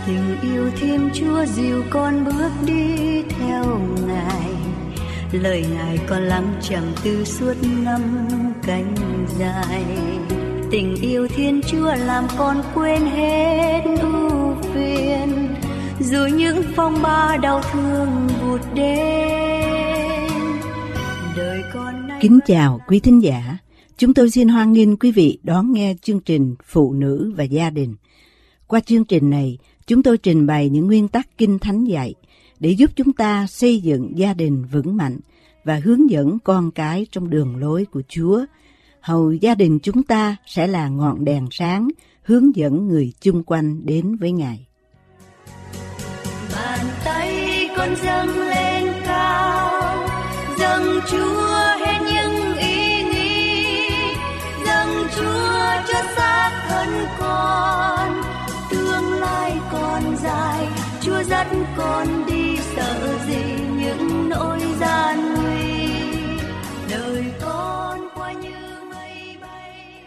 Tình yêu Thiên Chúa dìu con bước đi theo Ngài, lời Ngài con lắng trầm tư suốt năm cánh dài. Tình yêu Thiên Chúa làm con quên hết ưu phiền, dù những phong ba đau thương vụt đến. Đời con nay... Kính chào quý thính giả, chúng tôi xin hoan nghênh quý vị đón nghe chương trình Phụ nữ và gia đình. Qua chương trình này, chúng tôi trình bày những nguyên tắc Kinh Thánh dạy để giúp chúng ta xây dựng gia đình vững mạnh và hướng dẫn con cái trong đường lối của Chúa. Hầu gia đình chúng ta sẽ là ngọn đèn sáng hướng dẫn người chung quanh đến với Ngài. Bàn tay con dâng lên cao, dâng Chúa hết những ý nghĩ, dâng Chúa cho xác thân con. Tương lai còn dài, Chúa dắt con đi, sợ gì những nỗi gian nguy. Đời con qua như mây bay.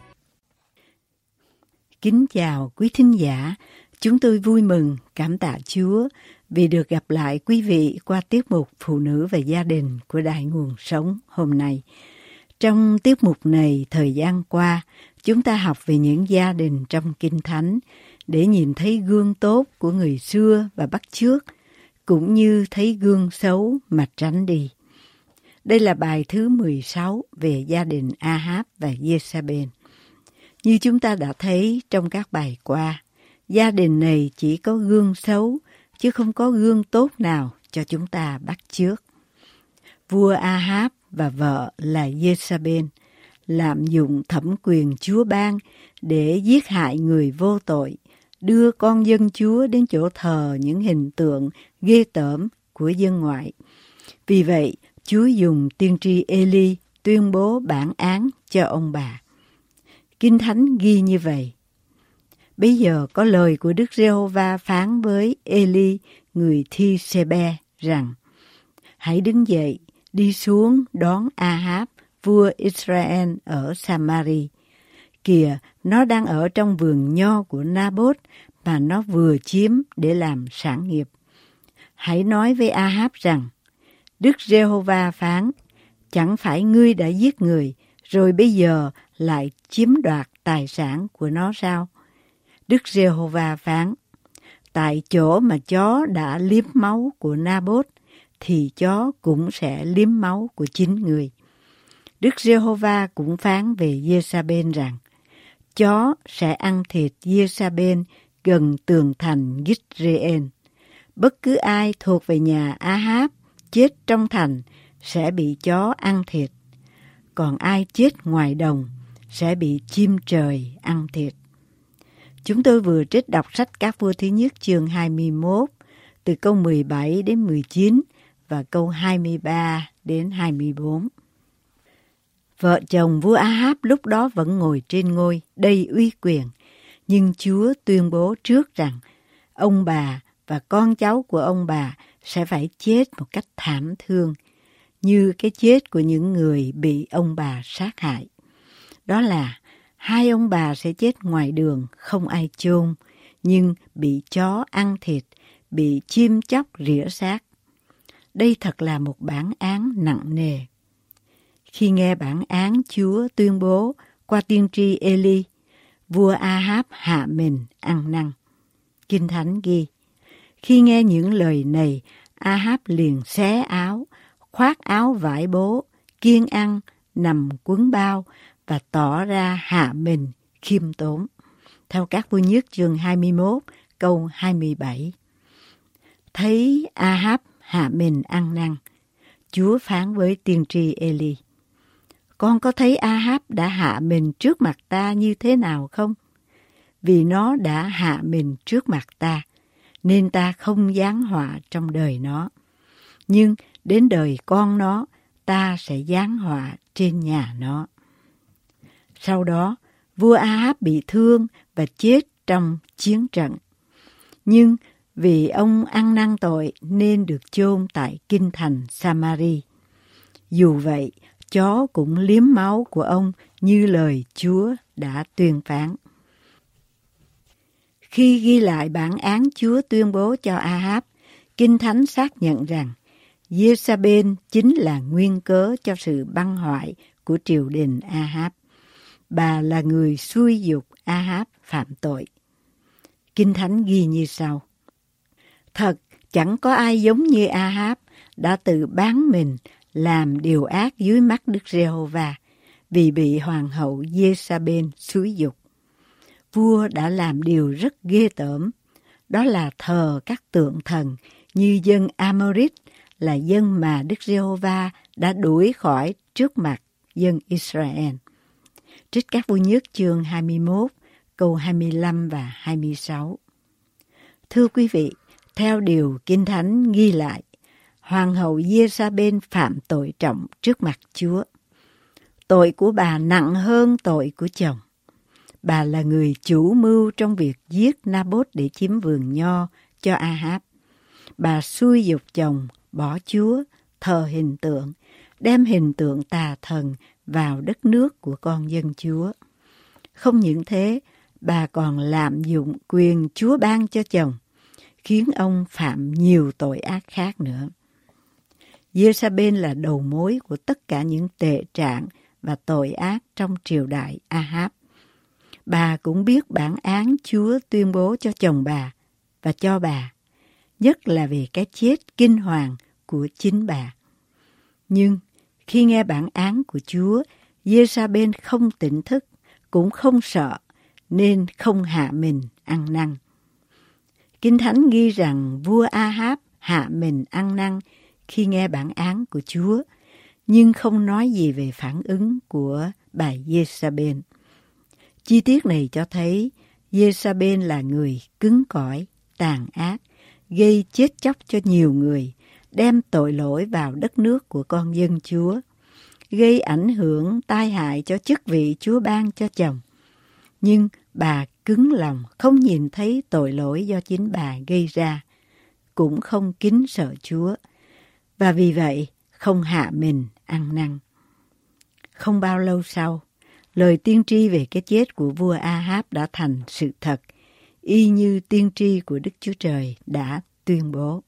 Kính chào quý thính giả, chúng tôi vui mừng cảm tạ Chúa vì được gặp lại quý vị qua tiết mục Phụ nữ và gia đình của Đài Nguồn Sống hôm nay. Trong tiết mục này, thời gian qua, chúng ta học về những gia đình trong Kinh Thánh để nhìn thấy gương tốt của người xưa và bắt chước, cũng như thấy gương xấu mà tránh đi. Đây là bài thứ 16 về gia đình Ahab và Jezabel. Như chúng ta đã thấy trong các bài qua, gia đình này chỉ có gương xấu, chứ không có gương tốt nào cho chúng ta bắt chước. Vua Ahab và vợ là Jezabel lạm dụng thẩm quyền Chúa ban để giết hại người vô tội, đưa con dân Chúa đến chỗ thờ những hình tượng ghê tởm của dân ngoại. Vì vậy, Chúa dùng tiên tri Eli tuyên bố bản án cho ông bà. Kinh Thánh ghi như vậy: Bây giờ có lời của Đức Giê-hô-va phán với Eli người Thi-sê-be rằng: Hãy đứng dậy, đi xuống đón Ahab, vua Israel ở Samari. Kìa, nó đang ở trong vườn nho của Nabot mà nó vừa chiếm để làm sản nghiệp. Hãy nói với Ahab rằng: Đức Giê-hô-va phán, chẳng phải ngươi đã giết người, rồi bây giờ lại chiếm đoạt tài sản của nó sao? Đức Giê-hô-va phán, tại chỗ mà chó đã liếm máu của Nabot, thì chó cũng sẽ liếm máu của chính người. Đức Giê-hô-va cũng phán về Jezabel rằng, chó sẽ ăn thịt Jezabel gần tường thành Gizreel. Bất cứ ai thuộc về nhà Ahab chết trong thành sẽ bị chó ăn thịt, còn ai chết ngoài đồng sẽ bị chim trời ăn thịt. Chúng tôi vừa trích đọc sách Các Vua thứ nhất chương 21 từ câu 17 đến 19 và câu 23 đến 24. Vợ chồng vua Ahab lúc đó vẫn ngồi trên ngôi đầy uy quyền, nhưng Chúa tuyên bố trước rằng ông bà và con cháu của ông bà sẽ phải chết một cách thảm thương, như cái chết của những người bị ông bà sát hại. Đó là hai ông bà sẽ chết ngoài đường, không ai chôn, nhưng bị chó ăn thịt, bị chim chóc rỉa xác. Đây thật là một bản án nặng nề. Khi nghe bản án Chúa tuyên bố qua tiên tri Eli, vua Ahab hạ mình ăn năn. Kinh Thánh ghi, khi nghe những lời này, Ahab liền xé áo, khoác áo vải bố, kiêng ăn, nằm quấn bao và tỏ ra hạ mình khiêm tốn. Theo Các Vua nhất chương 21 câu 27. Thấy Ahab hạ mình ăn năn, Chúa phán với tiên tri Eli, con có thấy Ahab đã hạ mình trước mặt ta như thế nào không? Vì nó đã hạ mình trước mặt ta, nên ta không giáng họa trong đời nó. Nhưng đến đời con nó, ta sẽ giáng họa trên nhà nó. Sau đó, vua Ahab bị thương và chết trong chiến trận. Nhưng vì ông ăn năn tội nên được chôn tại kinh thành Samari. Dù vậy, chó cũng liếm máu của ông như lời Chúa đã tuyên phán. Khi ghi lại bản án Chúa tuyên bố cho Ahab, Kinh Thánh xác nhận rằng Giê-sa-bên chính là nguyên cớ cho sự băng hoại của triều đình Ahab. Bà là người xúi giục Ahab phạm tội. Kinh Thánh ghi như sau: Thật, chẳng có ai giống như Ahab đã tự bán mình làm điều ác dưới mắt Đức Giê-hô-va vì bị hoàng hậu Giê-sa-bên xúi giục. Vua đã làm điều rất ghê tởm, đó là thờ các tượng thần như dân Amorit, là dân mà Đức Giê-hô-va đã đuổi khỏi trước mặt dân Israel. Trích các Vua Nhất chương 21, câu 25 và 26. Thưa quý vị, theo điều Kinh Thánh ghi lại, hoàng hậu Giê-sa-bên phạm tội trọng trước mặt Chúa. Tội của bà nặng hơn tội của chồng. Bà là người chủ mưu trong việc giết Na-bốt để chiếm vườn nho cho Ahab. Bà xúi giục chồng bỏ Chúa, thờ hình tượng, đem hình tượng tà thần vào đất nước của con dân Chúa. Không những thế, bà còn lạm dụng quyền Chúa ban cho chồng, khiến ông phạm nhiều tội ác khác nữa. Giê-sa-bên là đầu mối của tất cả những tệ trạng và tội ác trong triều đại Ahab. Bà cũng biết bản án Chúa tuyên bố cho chồng bà và cho bà, nhất là về cái chết kinh hoàng của chính bà. Nhưng khi nghe bản án của Chúa, Giê-sa-bên không tỉnh thức, cũng không sợ, nên không hạ mình ăn năn. Kinh Thánh ghi rằng vua Ahab hạ mình ăn năn khi nghe bản án của Chúa, nhưng không nói gì về phản ứng của bà Giê-sa-bên. Chi tiết này cho thấy Giê-sa-bên là người cứng cỏi, tàn ác, gây chết chóc cho nhiều người, đem tội lỗi vào đất nước của con dân Chúa, gây ảnh hưởng tai hại cho chức vị Chúa ban cho chồng. Nhưng bà cứng lòng không nhìn thấy tội lỗi do chính bà gây ra, cũng không kính sợ Chúa, và vì vậy không hạ mình ăn năn. Không bao lâu sau, lời tiên tri về cái chết của vua Ahab đã thành sự thật, y như tiên tri của Đức Chúa Trời đã tuyên bố.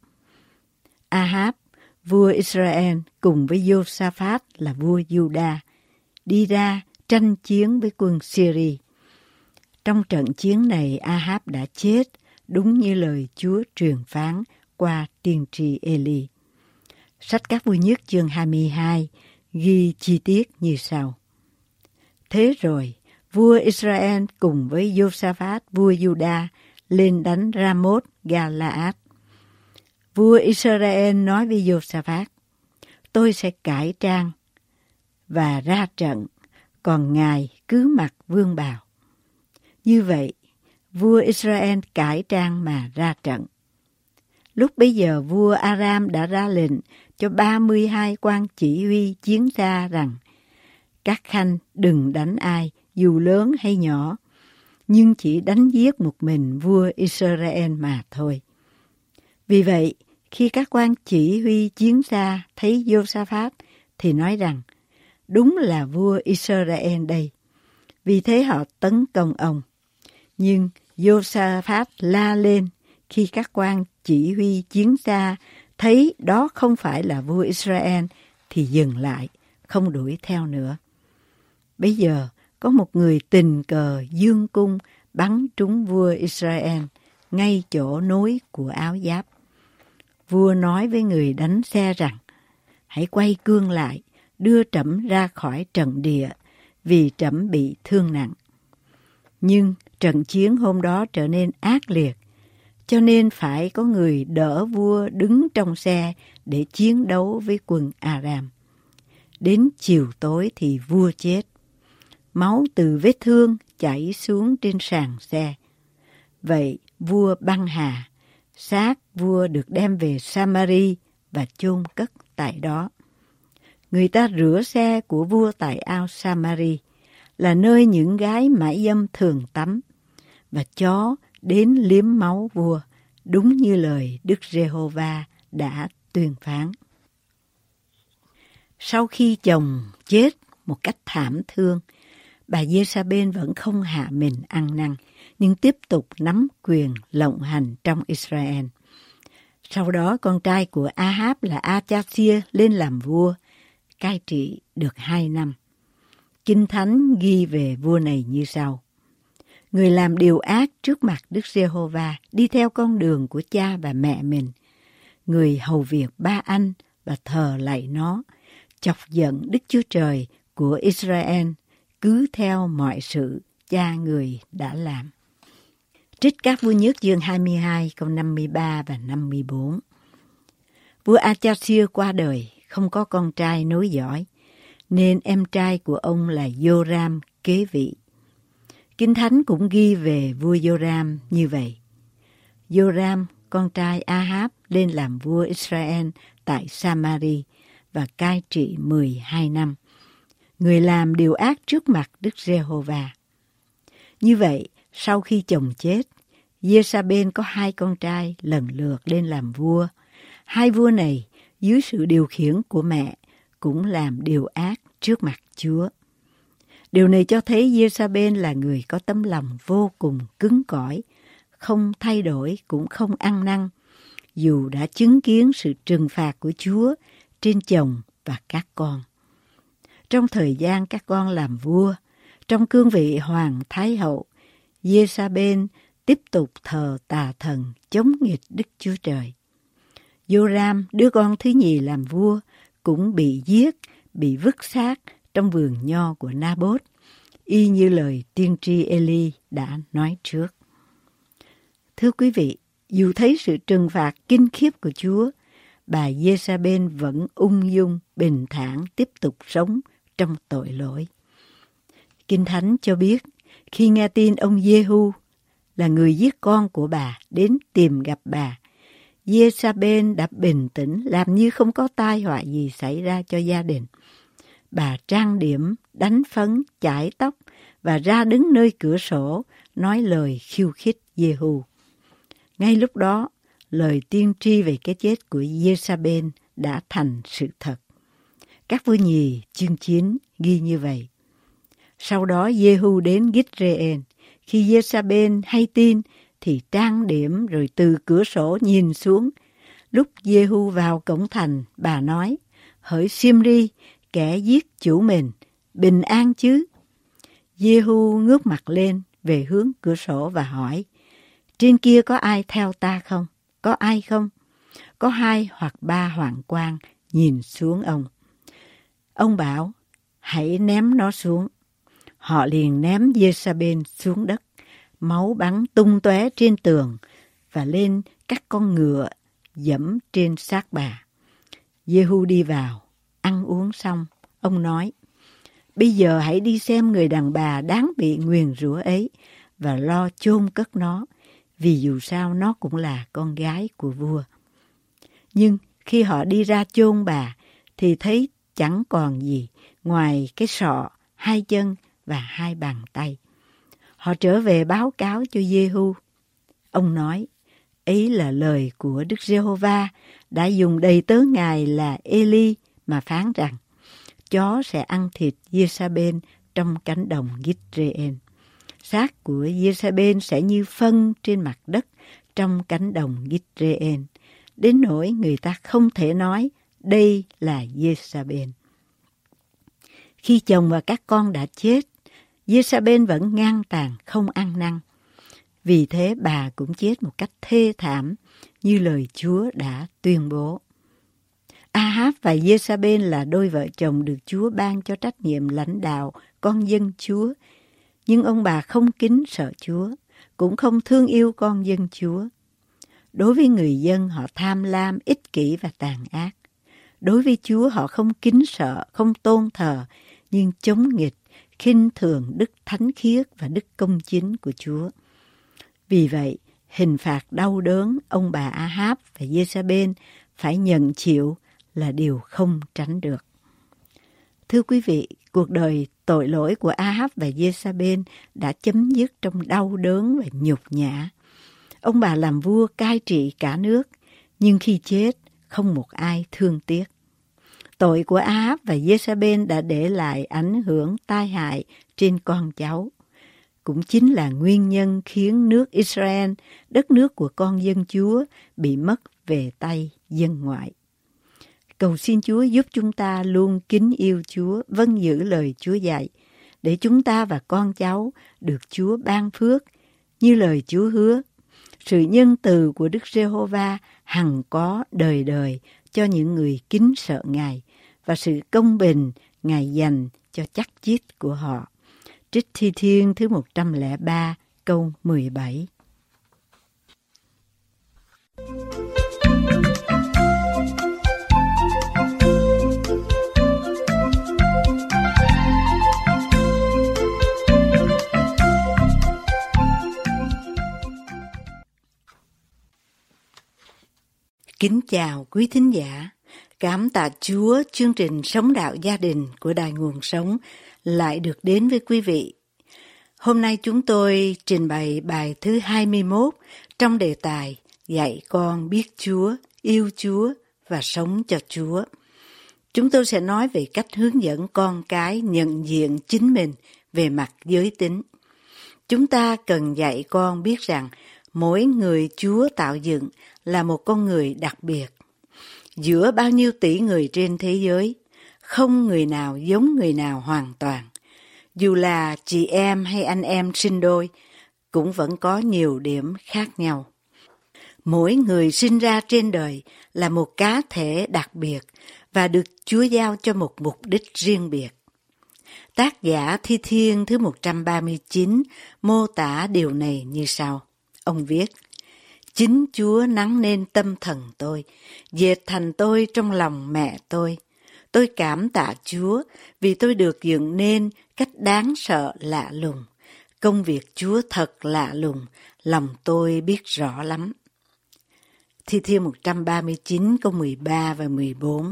Ahab, vua Israel cùng với Giô-sa-phát là vua Giu-đa, đi ra tranh chiến với quân Syria. Trong trận chiến này, Ahab đã chết, đúng như lời Chúa truyền phán qua tiên tri Ê-li. Sách Các Vua Nhất chương 22 ghi chi tiết như sau. Thế rồi, vua Israel cùng với Giô-sa-phát, vua Giu-đa, lên đánh Ra-mốt Ga-la-át. Vua Israel nói với Giô-sa-phát: Tôi sẽ cải trang và ra trận, còn ngài cứ mặc vương bào. Như vậy, vua Israel cải trang mà ra trận. Lúc bấy giờ vua Aram đã ra lệnh cho 32 quan chỉ huy chiến gia rằng: Các khanh đừng đánh ai, dù lớn hay nhỏ, nhưng chỉ đánh giết một mình vua Israel mà thôi. Vì vậy, khi các quan chỉ huy chiến gia thấy Giô-sa-phát thì nói rằng: Đúng là vua Israel đây. Vì thế họ tấn công ông. Nhưng Giô-sa-phát la lên khi các quan chỉ huy chiến gia thấy đó không phải là vua Israel thì dừng lại, không đuổi theo nữa. Bây giờ có một người tình cờ dương cung bắn trúng vua Israel ngay chỗ nối của áo giáp. Vua nói với người đánh xe rằng: Hãy quay cương lại, đưa trẫm ra khỏi trận địa, vì trẫm bị thương nặng. Nhưng trận chiến hôm đó trở nên ác liệt, cho nên phải có người đỡ vua đứng trong xe để chiến đấu với quân Aram. Đến chiều tối thì vua chết. Máu từ vết thương chảy xuống trên sàn xe. Vậy vua băng hà, xác vua được đem về Samari và chôn cất tại đó. Người ta rửa xe của vua tại ao Samari, là nơi những gái mại dâm thường tắm, và chó đến liếm máu vua, đúng như lời Đức Giê-hô-va đã tuyên phán. Sau khi chồng chết một cách thảm thương, bà Giê-sa-bên vẫn không hạ mình ăn năn, nhưng tiếp tục nắm quyền lộng hành trong Israel. Sau đó con trai của A-háp là A-cha-xia lên làm vua, cai trị được 2 năm. Kinh Thánh ghi về vua này như sau: người làm điều ác trước mặt Đức Giê-hô-va, đi theo con đường của cha và mẹ mình. Người hầu việc Ba Anh và thờ lạy nó, chọc giận Đức Chúa Trời của Israel, cứ theo mọi sự cha người đã làm. Trích các vua Nhất chương 22 câu 53 và 54. Vua A-cha-xia qua đời, không có con trai nối dõi, nên em trai của ông là Giô-ram kế vị. Kinh Thánh cũng ghi về vua Giô-ram như vậy. Giô-ram, con trai A-háp, lên làm vua Israel tại Sa-ma-ri và cai trị 12 năm. Người làm điều ác trước mặt Đức Giê-hô-va. Như vậy, sau khi chồng chết, Giê-sa-bên có 2 con trai lần lượt lên làm vua. 2 vua này, dưới sự điều khiển của mẹ, cũng làm điều ác trước mặt Chúa. Điều này cho thấy Giê-sa-bên là người có tấm lòng vô cùng cứng cỏi, không thay đổi cũng không ăn năn, dù đã chứng kiến sự trừng phạt của Chúa trên chồng và các con. Trong thời gian các con làm vua, trong cương vị hoàng thái hậu, Giê-sa-bên tiếp tục thờ tà thần chống nghịch Đức Chúa Trời. Giô-ram, đứa con thứ nhì làm vua, cũng bị giết, bị vứt xác trong vườn nho của Na-bốt, y như lời tiên tri Ê-li đã nói trước. Thưa quý vị, dù thấy sự trừng phạt kinh khiếp của Chúa, bà Giê-sa-bên vẫn ung dung, bình thản tiếp tục sống trong tội lỗi. Kinh Thánh cho biết, khi nghe tin ông Giê-hu là người giết con của bà đến tìm gặp bà, Giê-sa-bên đã bình tĩnh làm như không có tai họa gì xảy ra cho gia đình. Bà trang điểm, đánh phấn, chải tóc và ra đứng nơi cửa sổ nói lời khiêu khích Giê-hu. Ngay lúc đó, lời tiên tri về cái chết của Giê-sa-bên đã thành sự thật. Các vua nhì chương 9 ghi như vậy. Sau đó Giê-hu đến Gít-rê-en. Khi Giê-sa-bên hay tin thì trang điểm rồi từ cửa sổ nhìn xuống. Lúc Giê-hu vào cổng thành, bà nói: hỡi Sim-ri, kẻ giết chủ mình, bình an chứ? Giê-hu ngước mặt lên về hướng cửa sổ và hỏi: trên kia có ai theo ta không? Có ai không? Có 2 hoặc 3 hoạn quan nhìn xuống ông. Ông bảo: hãy ném nó xuống. Họ liền ném Giê-sa-bên xuống đất. Máu bắn tung tóe trên tường và lên các con ngựa dẫm trên xác bà. Giê-hu đi vào, ăn uống xong, ông nói: bây giờ hãy đi xem người đàn bà đáng bị nguyền rủa ấy và lo chôn cất nó, vì dù sao nó cũng là con gái của vua. Nhưng khi họ đi ra chôn bà thì thấy chẳng còn gì ngoài cái sọ, 2 chân và 2 bàn tay. Họ trở về báo cáo cho Giê-hu. Ông nói: ấy là lời của Đức Giê-hô-va đã dùng đầy tớ ngài là Ê-li mà phán rằng chó sẽ ăn thịt Giê-sa-bên trong cánh đồng Gít-rê-en. Xác của Giê-sa-bên sẽ như phân trên mặt đất trong cánh đồng Gít-rê-en, đến nỗi người ta không thể nói đây là Giê-sa-bên. Khi chồng và các con đã chết, Giê-sa-bên vẫn ngang tàn không ăn năn. Vì thế bà cũng chết một cách thê thảm như lời Chúa đã tuyên bố. A-háp và Giê-sa-bên là đôi vợ chồng được Chúa ban cho trách nhiệm lãnh đạo con dân Chúa. Nhưng ông bà không kính sợ Chúa, cũng không thương yêu con dân Chúa. Đối với người dân họ tham lam, ích kỷ và tàn ác. Đối với Chúa họ không kính sợ, không tôn thờ, nhưng chống nghịch, khinh thường đức thánh khiết và đức công chính của Chúa. Vì vậy, hình phạt đau đớn ông bà A-háp và Giê-sa-bên phải nhận chịu là điều không tránh được. Thưa quý vị, cuộc đời tội lỗi của A-háp và Giê-sa-bên đã chấm dứt trong đau đớn và nhục nhã. Ông bà làm vua cai trị cả nước, nhưng khi chết không một ai thương tiếc. Tội của A-háp và Giê-sa-bên đã để lại ảnh hưởng tai hại trên con cháu. Cũng chính là nguyên nhân khiến nước Israel, đất nước của con dân Chúa, bị mất về tay dân ngoại. Cầu xin Chúa giúp chúng ta luôn kính yêu Chúa, vâng giữ lời Chúa dạy, để chúng ta và con cháu được Chúa ban phước, như lời Chúa hứa. Sự nhân từ của Đức Giê-hô-va hằng có đời đời cho những người kính sợ Ngài, và sự công bình Ngài dành cho chắc chít của họ. Trích Thi Thiên thứ 103 câu 17. Kính chào quý thính giả. Cảm tạ Chúa, chương trình Sống Đạo Gia Đình của Đài Nguồn Sống lại được đến với quý vị. Hôm nay chúng tôi trình bày bài thứ 21 trong đề tài Dạy con biết Chúa, yêu Chúa và sống cho Chúa. Chúng tôi sẽ nói về cách hướng dẫn con cái nhận diện chính mình về mặt giới tính. Chúng ta cần dạy con biết rằng mỗi người Chúa tạo dựng là một con người đặc biệt. Giữa bao nhiêu tỷ người trên thế giới, không người nào giống người nào hoàn toàn. Dù là chị em hay anh em sinh đôi, cũng vẫn có nhiều điểm khác nhau. Mỗi người sinh ra trên đời là một cá thể đặc biệt và được Chúa giao cho một mục đích riêng biệt. Tác giả Thi Thiên thứ 139 mô tả điều này như sau. Ông viết: Chính Chúa nắng nên tâm thần tôi, dệt thành tôi trong lòng mẹ tôi. Tôi cảm tạ Chúa vì tôi được dựng nên cách đáng sợ lạ lùng. Công việc Chúa thật lạ lùng, lòng tôi biết rõ lắm. Thi Thiên 139 câu 13 và 14.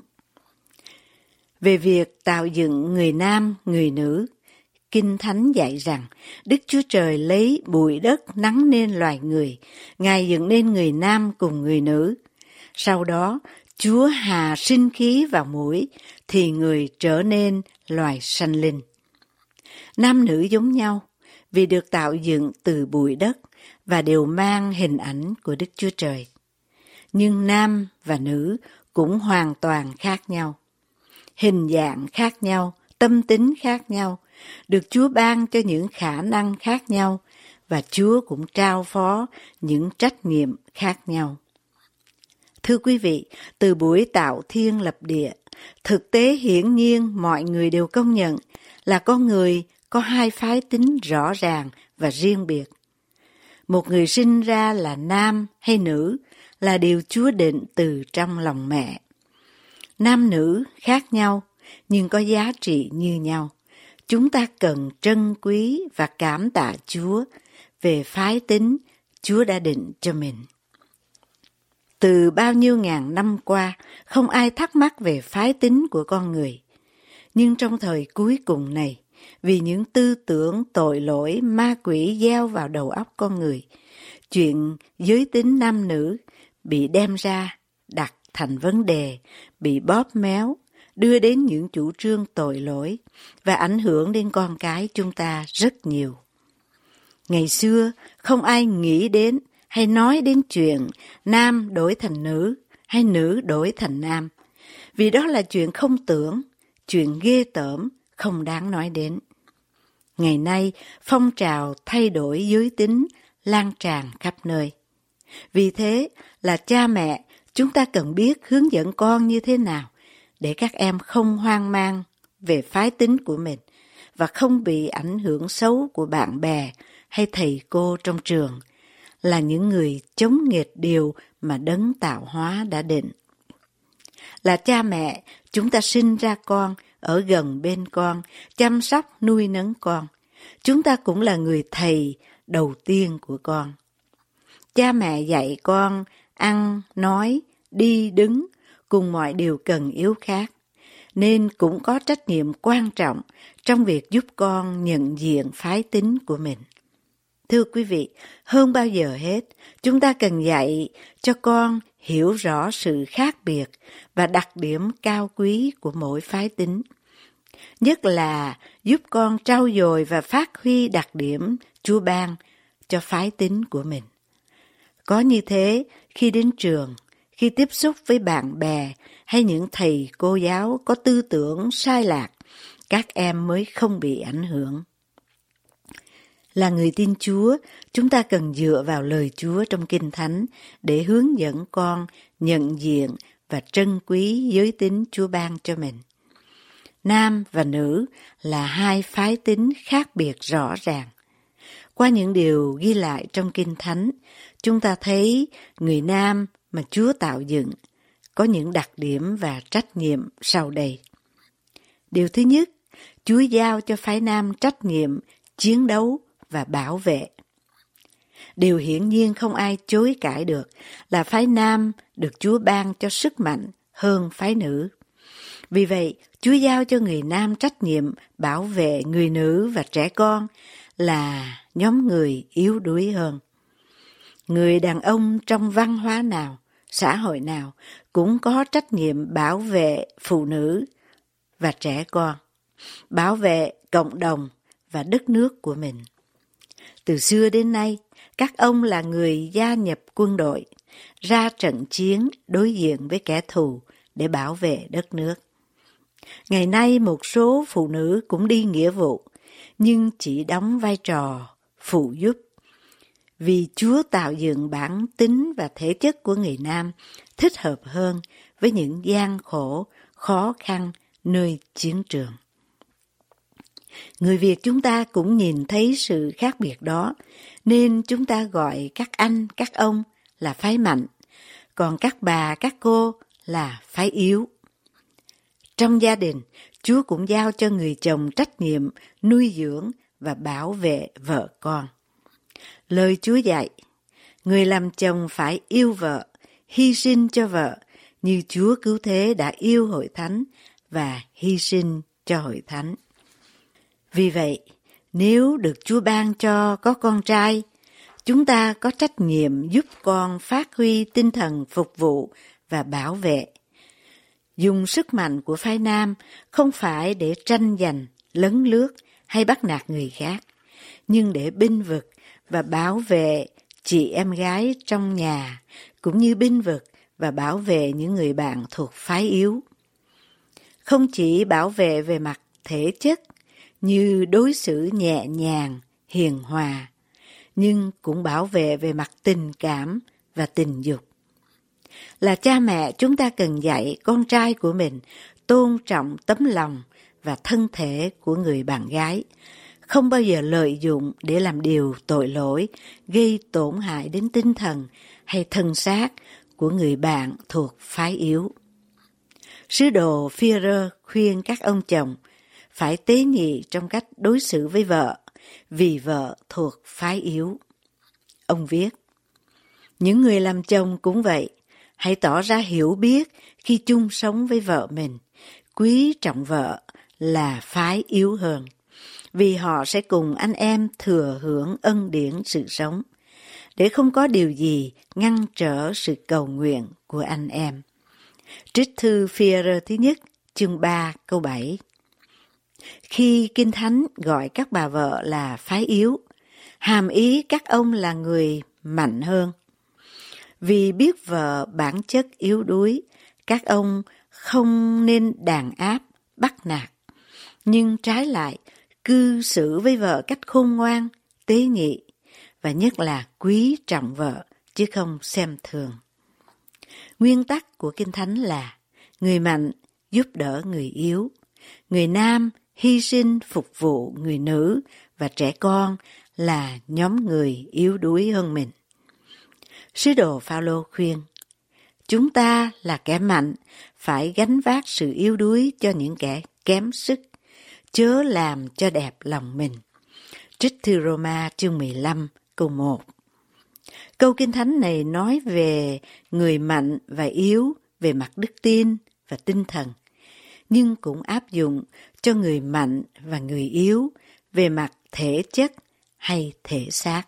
Về việc tạo dựng người nam, người nữ, Kinh Thánh dạy rằng Đức Chúa Trời lấy bụi đất nắng nên loài người, Ngài dựng nên người nam cùng người nữ. Sau đó, Chúa hà sinh khí vào mũi, thì người trở nên loài sanh linh. Nam nữ giống nhau vì được tạo dựng từ bụi đất và đều mang hình ảnh của Đức Chúa Trời. Nhưng nam và nữ cũng hoàn toàn khác nhau. Hình dạng khác nhau, tâm tính khác nhau, được Chúa ban cho những khả năng khác nhau và Chúa cũng trao phó những trách nhiệm khác nhau. Thưa quý vị, từ buổi tạo thiên lập địa, thực tế hiển nhiên mọi người đều công nhận là con người có hai phái tính rõ ràng và riêng biệt. Một người sinh ra là nam hay nữ là điều Chúa định từ trong lòng mẹ. Nam nữ khác nhau nhưng có giá trị như nhau. Chúng ta cần trân quý và cảm tạ Chúa về phái tính Chúa đã định cho mình. Từ bao nhiêu ngàn năm qua, không ai thắc mắc về phái tính của con người. Nhưng trong thời cuối cùng này, vì những tư tưởng tội lỗi ma quỷ gieo vào đầu óc con người, chuyện giới tính nam nữ bị đem ra đặt thành vấn đề, bị bóp méo, đưa đến những chủ trương tội lỗi và ảnh hưởng đến con cái chúng ta rất nhiều. Ngày xưa, không ai nghĩ đến hay nói đến chuyện nam đổi thành nữ hay nữ đổi thành nam, vì đó là chuyện không tưởng, chuyện ghê tởm, không đáng nói đến. Ngày nay, phong trào thay đổi giới tính lan tràn khắp nơi. Vì thế là cha mẹ, chúng ta cần biết hướng dẫn con như thế nào để các em không hoang mang về phái tính của mình và không bị ảnh hưởng xấu của bạn bè hay thầy cô trong trường, là những người chống nghịch điều mà Đấng tạo hóa đã định. Là cha mẹ, chúng ta sinh ra con, ở gần bên con, chăm sóc nuôi nấng con. Chúng ta cũng là người thầy đầu tiên của con. Cha mẹ dạy con ăn, nói, đi, đứng, cùng mọi điều cần yếu khác, nên cũng có trách nhiệm quan trọng trong việc giúp con nhận diện phái tính của mình. Thưa quý vị, hơn bao giờ hết, chúng ta cần dạy cho con hiểu rõ sự khác biệt và đặc điểm cao quý của mỗi phái tính. nhất là giúp con trau dồi và phát huy đặc điểm Chúa ban cho phái tính của mình. Có như thế, khi đến trường, khi tiếp xúc với bạn bè hay những thầy cô giáo có tư tưởng sai lạc, các em mới không bị ảnh hưởng. Là người tin Chúa, chúng ta cần dựa vào lời Chúa trong Kinh Thánh để hướng dẫn con nhận diện và trân quý giới tính Chúa ban cho mình. Nam và nữ là hai phái tính khác biệt rõ ràng. Qua những điều ghi lại trong Kinh Thánh, chúng ta thấy người nam mà Chúa tạo dựng có những đặc điểm và trách nhiệm sau đây. Điều thứ nhất, Chúa giao cho phái nam trách nhiệm chiến đấu và bảo vệ. Điều hiển nhiên không ai chối cãi được là phái nam được Chúa ban cho sức mạnh hơn phái nữ. Vì vậy, Chúa giao cho người nam trách nhiệm bảo vệ người nữ và trẻ con là nhóm người yếu đuối hơn. Người đàn ông trong văn hóa nào, xã hội nào cũng có trách nhiệm bảo vệ phụ nữ và trẻ con, bảo vệ cộng đồng và đất nước của mình. Từ xưa đến nay, các ông là người gia nhập quân đội, ra trận chiến đối diện với kẻ thù để bảo vệ đất nước. Ngày nay một số phụ nữ cũng đi nghĩa vụ, nhưng chỉ đóng vai trò phụ giúp. Vì Chúa tạo dựng bản tính và thể chất của người nam thích hợp hơn với những gian khổ, khó khăn nơi chiến trường. Người Việt chúng ta cũng nhìn thấy sự khác biệt đó, nên chúng ta gọi các anh, các ông là phái mạnh, còn các bà, các cô là phái yếu. Trong gia đình, Chúa cũng giao cho người chồng trách nhiệm nuôi dưỡng và bảo vệ vợ con. Lời Chúa dạy, người làm chồng phải yêu vợ, hy sinh cho vợ, như Chúa cứu thế đã yêu hội thánh và hy sinh cho hội thánh. Vì vậy, nếu được Chúa ban cho có con trai, chúng ta có trách nhiệm giúp con phát huy tinh thần phục vụ và bảo vệ. Dùng sức mạnh của phái nam không phải để tranh giành, lấn lướt hay bắt nạt người khác, nhưng để bênh vực và bảo vệ chị em gái trong nhà, cũng như bênh vực và bảo vệ những người bạn thuộc phái yếu. Không chỉ bảo vệ về mặt thể chất, như đối xử nhẹ nhàng, hiền hòa, nhưng cũng bảo vệ về mặt tình cảm và tình dục. Là cha mẹ, chúng ta cần dạy con trai của mình tôn trọng tấm lòng và thân thể của người bạn gái, không bao giờ lợi dụng để làm điều tội lỗi, gây tổn hại đến tinh thần hay thân xác của người bạn thuộc phái yếu. Sứ đồ Phi-e-rơ khuyên các ông chồng phải tế nhị trong cách đối xử với vợ, vì vợ thuộc phái yếu. Ông viết, những người làm chồng cũng vậy, hãy tỏ ra hiểu biết khi chung sống với vợ mình, quý trọng vợ là phái yếu hơn, vì họ sẽ cùng anh em thừa hưởng ân điển sự sống, để không có điều gì ngăn trở sự cầu nguyện của anh em. Trích thư Phi-e-rơ thứ nhất, chương 3, câu 7. Khi Kinh Thánh gọi các bà vợ là phái yếu, hàm ý các ông là người mạnh hơn. Vì biết vợ bản chất yếu đuối, các ông không nên đàn áp, bắt nạt, nhưng trái lại cư xử với vợ cách khôn ngoan, tế nhị, và nhất là quý trọng vợ, chứ không xem thường. Nguyên tắc của Kinh Thánh là người mạnh giúp đỡ người yếu, người nam hy sinh phục vụ người nữ và trẻ con là nhóm người yếu đuối hơn mình. Sứ đồ Phao-lô khuyên, chúng ta là kẻ mạnh phải gánh vác sự yếu đuối cho những kẻ kém sức, chớ làm cho đẹp lòng mình. Trích thư Roma chương 15 câu 1. Câu Kinh Thánh này nói về người mạnh và yếu về mặt đức tin và tinh thần, nhưng cũng áp dụng cho người mạnh và người yếu về mặt thể chất hay thể xác.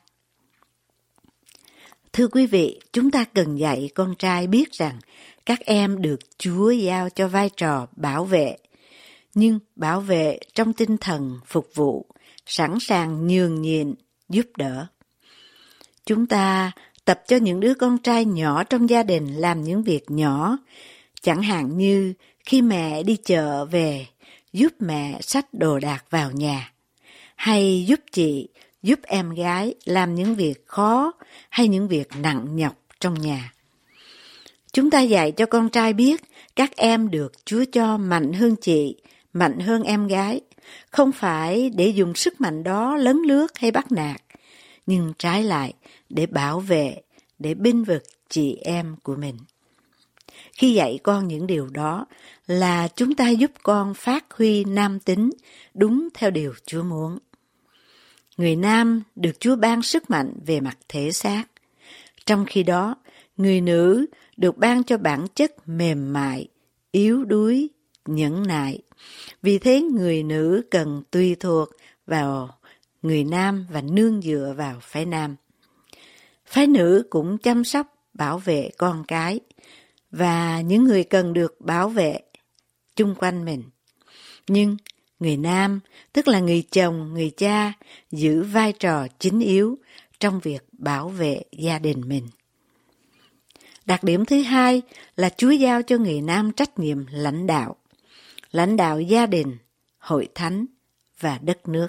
Thưa quý vị, chúng ta cần dạy con trai biết rằng các em được Chúa giao cho vai trò bảo vệ, nhưng bảo vệ trong tinh thần phục vụ, sẵn sàng nhường nhịn, giúp đỡ. Chúng ta tập cho những đứa con trai nhỏ trong gia đình làm những việc nhỏ, chẳng hạn như khi mẹ đi chợ về, giúp mẹ xách đồ đạc vào nhà, hay giúp chị, giúp em gái làm những việc khó hay những việc nặng nhọc trong nhà. Chúng ta dạy cho con trai biết các em được Chúa cho mạnh hơn chị, mạnh hơn em gái, không phải để dùng sức mạnh đó lấn lướt hay bắt nạt, nhưng trái lại để bảo vệ, để bênh vực chị em của mình. Khi dạy con những điều đó là chúng ta giúp con phát huy nam tính đúng theo điều Chúa muốn. Người nam được Chúa ban sức mạnh về mặt thể xác, trong khi đó người nữ được ban cho bản chất mềm mại, yếu đuối, nhẫn nại. Vì thế người nữ cần tùy thuộc vào người nam và nương dựa vào phái nam. Phái nữ cũng chăm sóc, bảo vệ con cái và những người cần được bảo vệ chung quanh mình. Nhưng người nam, tức là người chồng, người cha, giữ vai trò chính yếu trong việc bảo vệ gia đình mình. Đặc điểm thứ hai là Chúa giao cho người nam trách nhiệm lãnh đạo gia đình, hội thánh và đất nước.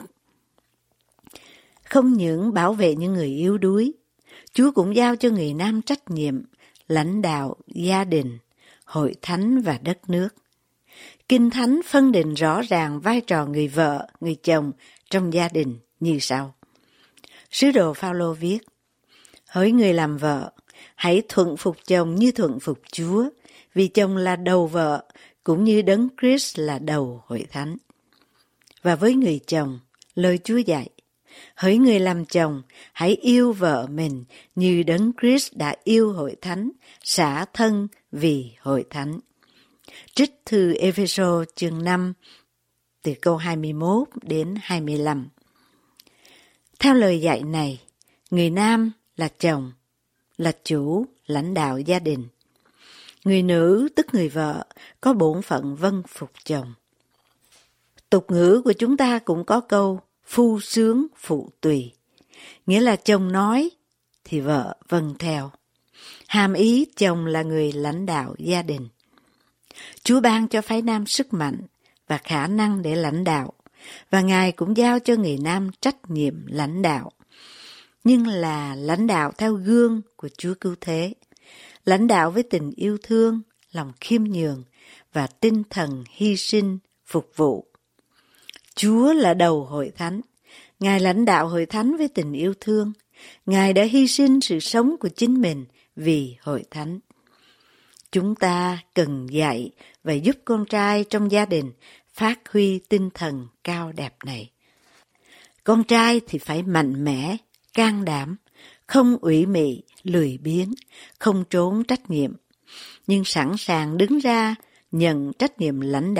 Không những bảo vệ những người yếu đuối, Chúa cũng giao cho người nam trách nhiệm lãnh đạo gia đình, hội thánh và đất nước. Kinh Thánh phân định rõ ràng vai trò người vợ, người chồng trong gia đình như sau. Sứ đồ Phao-lô viết: Hỡi người làm vợ, hãy thuận phục chồng như thuận phục Chúa, vì chồng là đầu vợ, cũng như Đấng Christ là đầu hội thánh. Và với người chồng, lời Chúa dạy: Hỡi người làm chồng, hãy yêu vợ mình như Đấng Christ đã yêu hội thánh, xả thân vì hội thánh. Trích thư Ê-phê-sô chương 5 từ câu 21 đến 25. Theo lời dạy này, người nam là chồng, là chủ, lãnh đạo gia đình. Người nữ, tức người vợ, có bổn phận vâng phục chồng. Tục ngữ của chúng ta cũng có câu phu sướng phụ tùy, nghĩa là chồng nói thì vợ vâng theo. Hàm ý chồng là người lãnh đạo gia đình. Chúa ban cho phái nam sức mạnh và khả năng để lãnh đạo, và Ngài cũng giao cho người nam trách nhiệm lãnh đạo. Nhưng là lãnh đạo theo gương của Chúa Cứu Thế, lãnh đạo với tình yêu thương, lòng khiêm nhường và tinh thần hy sinh, phục vụ. Chúa là đầu hội thánh, Ngài lãnh đạo hội thánh với tình yêu thương, Ngài đã hy sinh sự sống của chính mình vì hội thánh. Chúng ta cần dạy và giúp con trai trong gia đình phát huy tinh thần cao đẹp này. Con trai thì phải mạnh mẽ, can đảm, không ủy mị, lười biếng, không trốn trách nhiệm, nhưng sẵn sàng đứng ra nhận trách nhiệm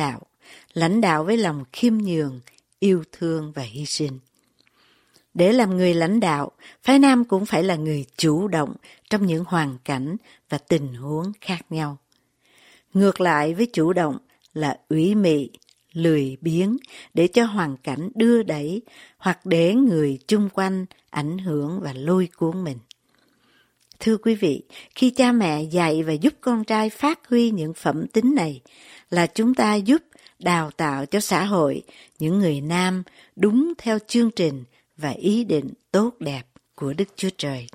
lãnh đạo với lòng khiêm nhường, yêu thương và hy sinh. Để làm người lãnh đạo, phái nam cũng phải là người chủ động trong những hoàn cảnh và tình huống khác nhau. Ngược lại với chủ động là ủy mị, lười biếng để cho hoàn cảnh đưa đẩy hoặc để người chung quanh ảnh hưởng và lôi cuốn mình. Thưa quý vị, khi cha mẹ dạy và giúp con trai phát huy những phẩm tính này là chúng ta giúp đào tạo cho xã hội những người nam đúng theo chương trình và ý định tốt đẹp của Đức Chúa Trời.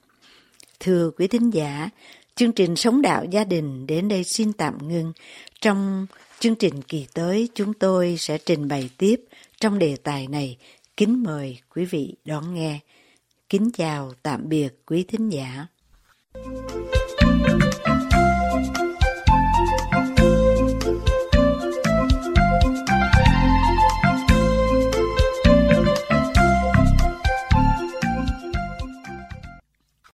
Thưa quý thính giả, chương trình Sống Đạo Gia Đình đến đây xin tạm ngưng. Trong chương trình kỳ tới, chúng tôi sẽ trình bày tiếp trong đề tài này. Kính mời quý vị đón nghe. Kính chào tạm biệt quý thính giả.